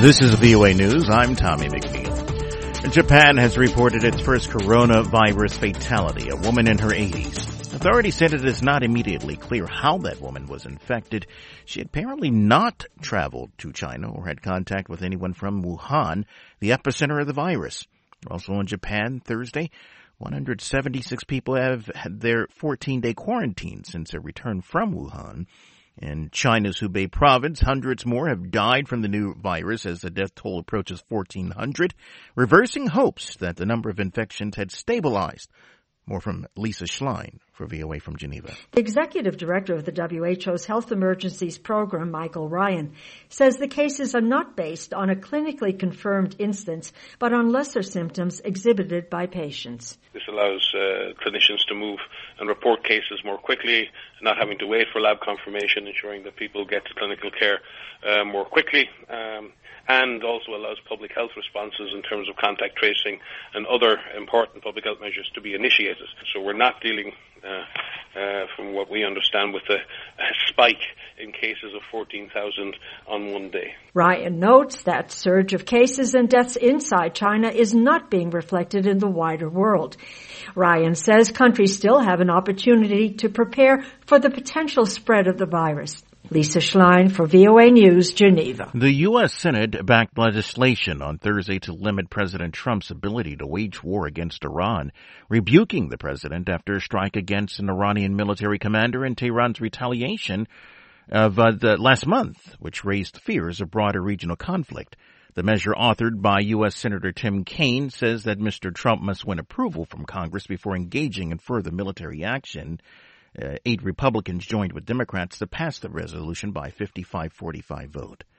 This is VOA News. I'm Tommy McNeil. Japan has reported its first coronavirus fatality, a woman in her 80s. Authorities said it is not immediately clear how that woman was infected. She had apparently not traveled to China or had contact with anyone from Wuhan, the epicenter of the virus. Also in Japan, Thursday, 176 people have had their 14-day quarantine since their return from Wuhan. In China's Hubei province, hundreds more have died from the new virus as the death toll approaches 1,400, reversing hopes that the number of infections had stabilized. More from Lisa Schlein for VOA from Geneva. The executive director of the WHO's Health Emergencies Program, Michael Ryan, says the cases are not based on a clinically confirmed instance, but on lesser symptoms exhibited by patients. This allows clinicians to move and report cases more quickly, not having to wait for lab confirmation, ensuring that people get clinical care more quickly. And also allows public health responses in terms of contact tracing and other important public health measures to be initiated. So we're not dealing, from what we understand, with a spike in cases of 14,000 on one day. Ryan notes that surge of cases and deaths inside China is not being reflected in the wider world. Ryan says countries still have an opportunity to prepare for the potential spread of the virus. Lisa Schlein for VOA News, Geneva. The U.S. Senate backed legislation on Thursday to limit President Trump's ability to wage war against Iran, rebuking the president after a strike against an Iranian military commander and Tehran's retaliation of last month, which raised fears of broader regional conflict. The measure, authored by U.S. Senator Tim Kaine, says that Mr. Trump must win approval from Congress before engaging in further military action. 8 Republicans joined with Democrats to pass the resolution by 55-45 vote.